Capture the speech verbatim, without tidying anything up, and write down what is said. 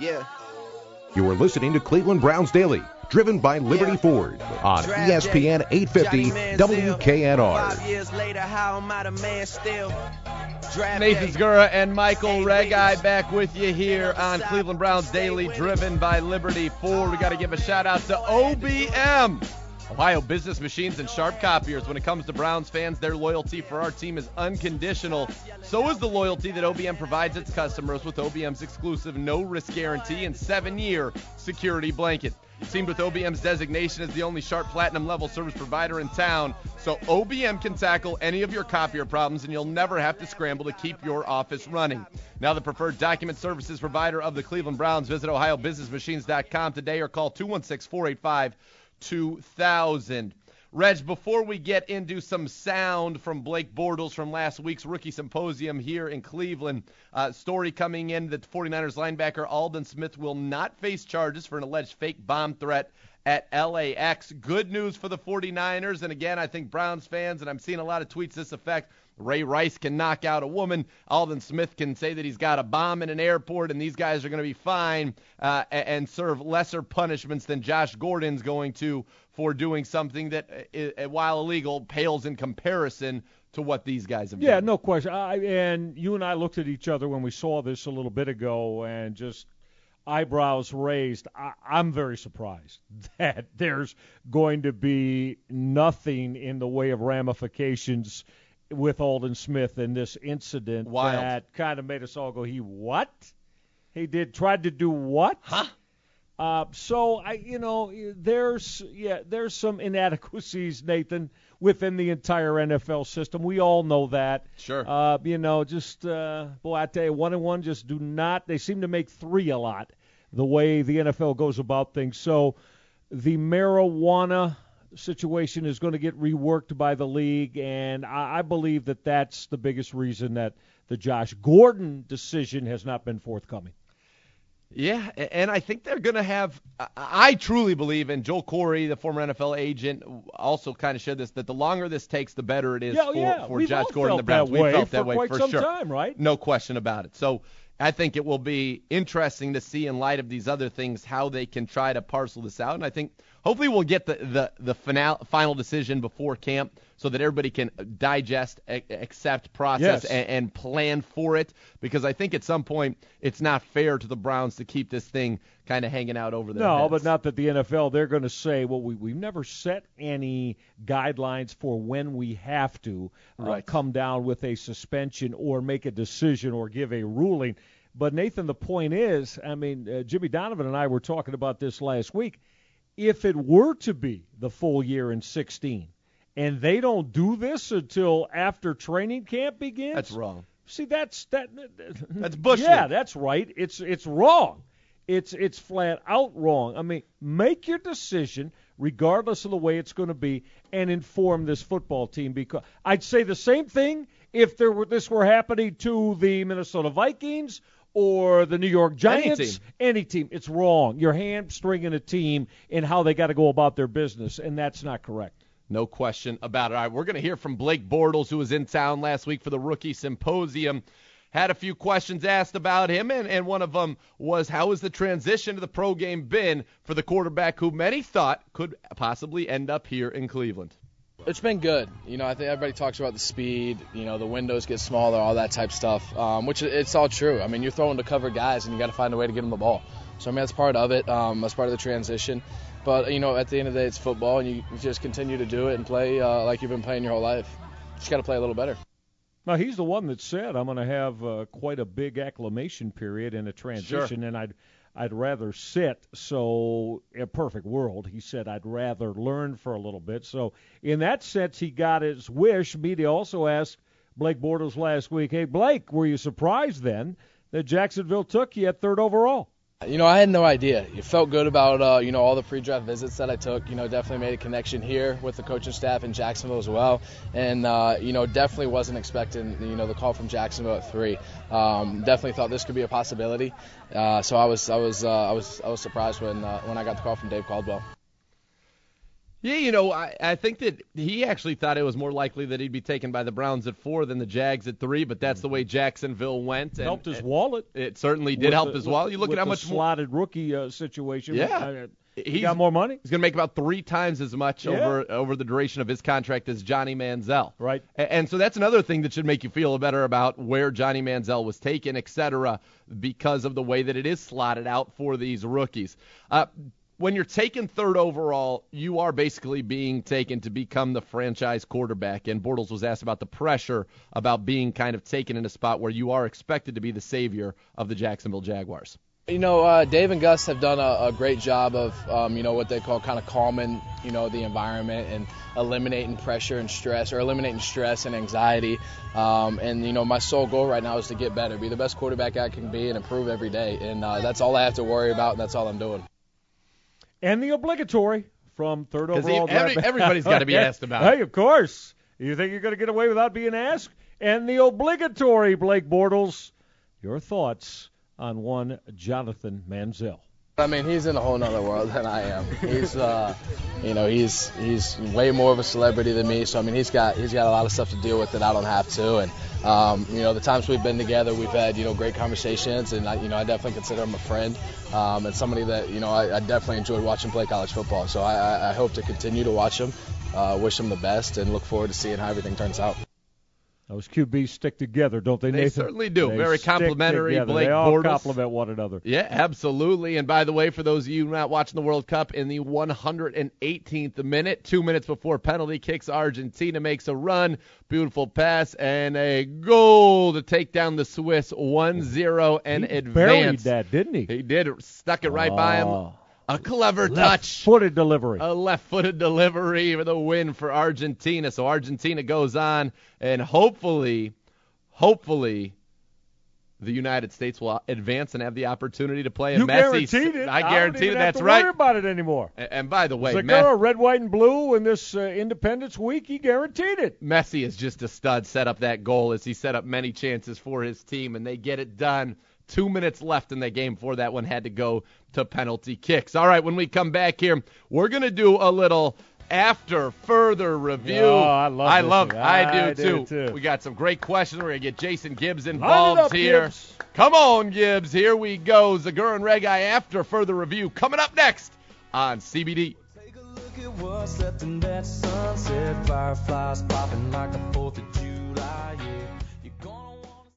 Yeah. You are listening to Cleveland Browns Daily, driven by Liberty yeah. Ford on Draft E S P N eight fifty W K N R. Five years later, how am I the man still? Draft Nathan day. Segura and Michael Hey, Regai back with you here on Cleveland Browns Daily, driven by Liberty Ford. We got to give a shout out to O B M, Ohio Business Machines and Sharp Copiers. When it comes to Browns fans, their loyalty for our team is unconditional. So is the loyalty that O B M provides its customers with O B M's exclusive no-risk guarantee and seven-year security blanket. Teamed with O B M's designation as the only Sharp Platinum level service provider in town, so O B M can tackle any of your copier problems and you'll never have to scramble to keep your office running. Now the preferred document services provider of the Cleveland Browns. Visit ohio business machines dot com today or call two one six, four eight five, two thousand. Reg, before we get into some sound from Blake Bortles from last week's rookie symposium here in Cleveland, uh, story coming in that 49ers linebacker Aldon Smith will not face charges for an alleged fake bomb threat at L A X. Good news for the 49ers, and again, I think Browns fans, and I'm seeing a lot of tweets to this effect, Ray Rice can knock out a woman. Aldon Smith can say that he's got a bomb in an airport, and these guys are going to be fine uh, and serve lesser punishments than Josh Gordon's going to for doing something that, uh, while illegal, pales in comparison to what these guys have yeah, done. Yeah, no question. I, and you and I looked at each other when we saw this a little bit ago and just eyebrows raised. I, I'm very surprised that there's going to be nothing in the way of ramifications with Aldon Smith in this incident. Wild. That kind of made us all go, he what? He did tried to do what? Huh? Uh, so I, you know, there's yeah, there's some inadequacies, Nathan, within the entire N F L system. We all know that. Sure. Uh, you know, just uh, boy, I tell you, one and one just do not. They seem to make three a lot. The way the N F L goes about things. So the marijuana situation is going to get reworked by the league, and I, I believe that that's the biggest reason that the Josh Gordon decision has not been forthcoming. Yeah, and I think they're going to have – I truly believe, and Joel Corey, the former N F L agent, also kind of shared this, that the longer this takes, the better it is yeah, for, yeah. for We've Josh all Gordon and the felt Browns. that way We felt for that way quite for some sure. time, right? No question about it. So I think it will be interesting to see in light of these other things how they can try to parcel this out. And I think hopefully we'll get the, the, the final, final decision before camp so that everybody can digest, a- accept, process, Yes. and, and plan for it. Because I think at some point it's not fair to the Browns to keep this thing kind of hanging out over their No, heads. but not that the N F L, they're going to say, well, we, we've never set any guidelines for when we have to uh, Right. come down with a suspension or make a decision or give a ruling. But, Nathan, the point is, I mean, uh, Jimmy Donovan and I were talking about this last week. If it were to be the full year in sixteen and they don't do this until after training camp begins. That's wrong. See, that's that. That's Bush Yeah, League. that's right. It's it's wrong. It's it's flat out wrong. I mean, make your decision regardless of the way it's going to be, and inform this football team. Because I'd say the same thing if there were this were happening to the Minnesota Vikings or the New York Giants. Any team. Any team. It's wrong. You're hamstringing a team in how they got to go about their business, and that's not correct. No question about it. All right, we're going to hear from Blake Bortles, who was in town last week for the rookie symposium. Had a few questions asked about him, and, and one of them was, how has the transition to the pro game been for the quarterback who many thought could possibly end up here in Cleveland? It's been good. You know, I think everybody talks about the speed, you know, the windows get smaller, all that type stuff, um, which it's all true. I mean, you're throwing to cover guys, and you got to find a way to get them the ball. So, I mean, that's part of it. Um, that's part of the transition. But, you know, at the end of the day, it's football, and you just continue to do it and play uh, like you've been playing your whole life. Just got to play a little better. Now, he's the one that said, I'm going to have uh, quite a big acclimation period in a transition, Sure. and I'd I'd rather sit. So, a perfect world, he said, I'd rather learn for a little bit. So, in that sense, he got his wish. Media also asked Blake Bortles last week, hey, Blake, were you surprised then that Jacksonville took you at third overall? You know, I had no idea. It felt good about, uh, you know, all the pre-draft visits that I took. You know, definitely made a connection here with the coaching staff in Jacksonville as well. And, uh, you know, definitely wasn't expecting, you know, the call from Jacksonville at three. Um, definitely thought this could be a possibility. Uh, so I was, I was, uh, I was, I was surprised when, uh, when I got the call from Dave Caldwell. Yeah, you know, I, I think that he actually thought it was more likely that he'd be taken by the Browns at four than the Jags at three, but that's the way Jacksonville went. And, helped his and wallet. It certainly did help the, as well. You look with at how the much slotted rookie uh, situation. Yeah. Uh, he He's got more money. He's going to make about three times as much Yeah. over over the duration of his contract as Johnny Manziel. Right. And, and so that's another thing that should make you feel better about where Johnny Manziel was taken, et cetera, because of the way that it is slotted out for these rookies. Uh, when you're taken third overall, you are basically being taken to become the franchise quarterback. And Bortles was asked about the pressure about being kind of taken in a spot where you are expected to be the savior of the Jacksonville Jaguars. You know, uh, Dave and Gus have done a, a great job of, um, you know, what they call kind of calming, you know, the environment and eliminating pressure and stress, or eliminating stress and anxiety. Um, and, you know, my sole goal right now is to get better, be the best quarterback I can be, and improve every day. And uh, that's all I have to worry about, and that's all I'm doing. And the obligatory from third overall. He, every, everybody's got to be asked about Hey, it. of course. You think you're going to get away without being asked? And the obligatory, Blake Bortles. Your thoughts on one Jonathan Manziel? I mean, he's in a whole nother world than I am. He's, uh, you know, he's he's way more of a celebrity than me. So I mean, he's got he's got a lot of stuff to deal with that I don't have to. And um, you know, the times we've been together, we've had you know great conversations, and I, you know, I definitely consider him a friend um, and somebody that you know I, I definitely enjoyed watching play college football. So I, I, I hope to continue to watch him, uh, wish him the best, and look forward to seeing how everything turns out. Those Q Bs stick together, don't they, They Nathan? certainly do. They Very stick complimentary, together. Blake They all Bortles. compliment one another. Yeah, absolutely. And by the way, for those of you not watching the World Cup, in the one hundred eighteenth minute, two minutes before penalty kicks, Argentina makes a run. Beautiful pass and a goal to take down the Swiss one zero and he advance. buried that, didn't he? He did. Stuck it right by him. Oh. A clever touch. Left-footed delivery. A left-footed delivery for the win for Argentina. So Argentina goes on, and hopefully, hopefully, the United States will advance and have the opportunity to play in you Messi. guaranteed it. I don't guaranteed even it. have That's to right. worry about it anymore. And, and by the way, It's like, Messi, oh, red, white, and blue in this uh, Independence Week. He guaranteed it. Messi is just a stud. Set up that goal as he set up many chances for his team, and they get it done. Two minutes left in the game before that one had to go to penalty kicks. All right, when we come back here, we're going to do a little after further review. Oh, I love I this love thing. I, I do, do, too. too. We got some great questions. We're going to get Jason Gibbs Line it involved up, here. Gibbs. Come on, Gibbs. Here we go. Zagur and Regai after further review coming up next on C B D. Take a look at what's left in that sunset. Fireflies popping like the fourth of July, yeah.